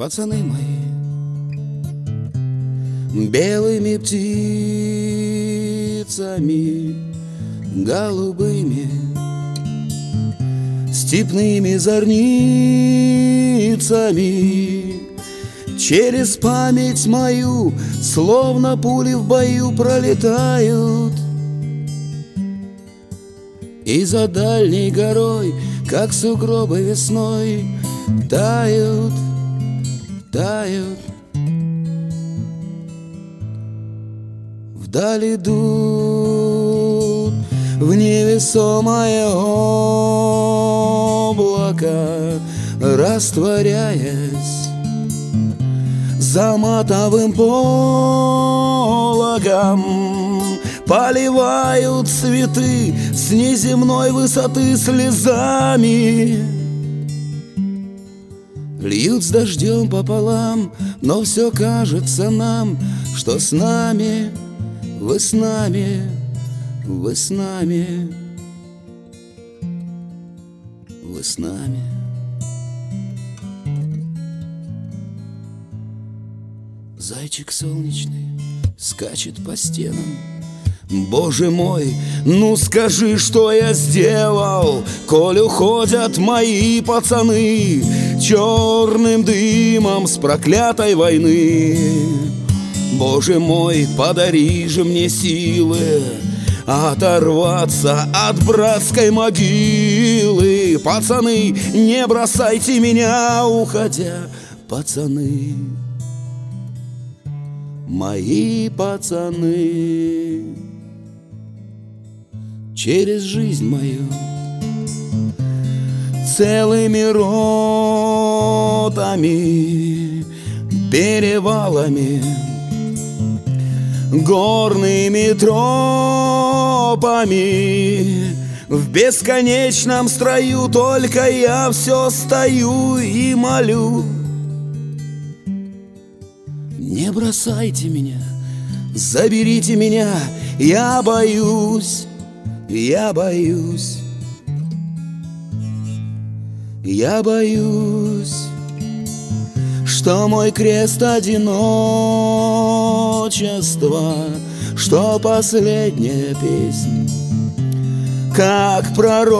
пацаны мои, белыми птицами, голубыми, степными зорницами, через память мою, словно пули в бою, пролетают. И за дальней горой, как сугробы весной, тают, тают. Вдаль идут в невесомое облако, растворяясь за матовым пологом, поливают цветы с неземной высоты слезами, льют с дождем пополам, но все кажется нам, что с нами, вы с нами, вы с нами, вы с нами. Зайчик солнечный скачет по стенам. Боже мой, ну скажи, что я сделал, коль уходят мои пацаны черным дымом с проклятой войны. Боже мой, подари же мне силы оторваться от братской могилы. Пацаны, не бросайте меня, уходя, пацаны, мои пацаны. Через жизнь мою целыми ротами, перевалами, горными тропами, в бесконечном строю только я все стою и молю. Не бросайте меня, заберите меня, я боюсь, я боюсь, я боюсь, что мой крест одиночества, что последняя песня, как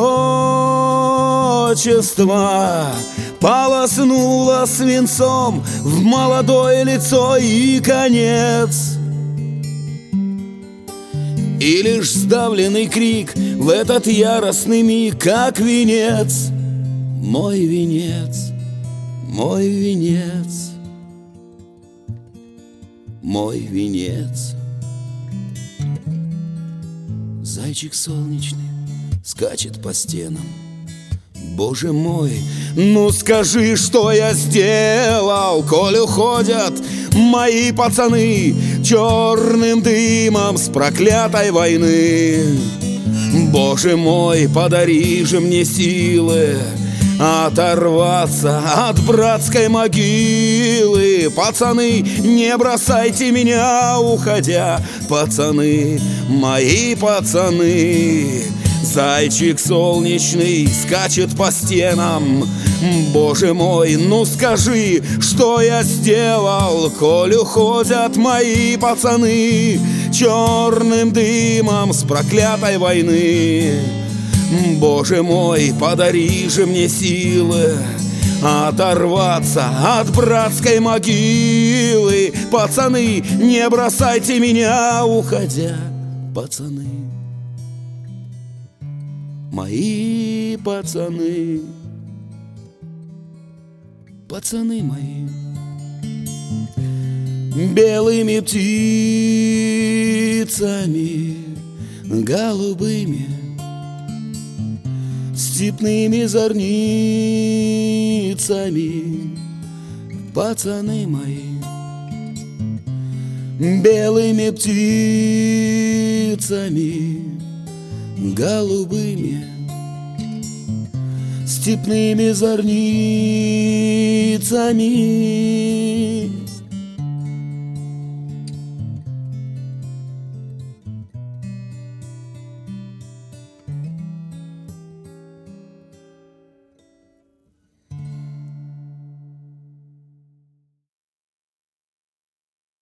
пророчество, полоснула свинцом в молодое лицо и конец. И лишь сдавленный крик в этот яростный миг, как венец, мой венец, мой венец, мой венец. Зайчик солнечный скачет по стенам. Боже мой, ну скажи, что я сделал, коль уходят мои пацаны черным дымом с проклятой войны. Боже мой, подари же мне силы оторваться от братской могилы. Пацаны, не бросайте меня, уходя, пацаны, мои пацаны. Зайчик солнечный скачет по стенам. Боже мой, ну скажи, что я сделал, коль уходят мои пацаны черным дымом с проклятой войны. Боже мой, подари же мне силы оторваться от братской могилы. Пацаны, не бросайте меня, уходя, пацаны, мои пацаны, пацаны мои, белыми птицами, голубыми, степными зорницами, пацаны мои, белыми птицами, голубыми, степными зорницами.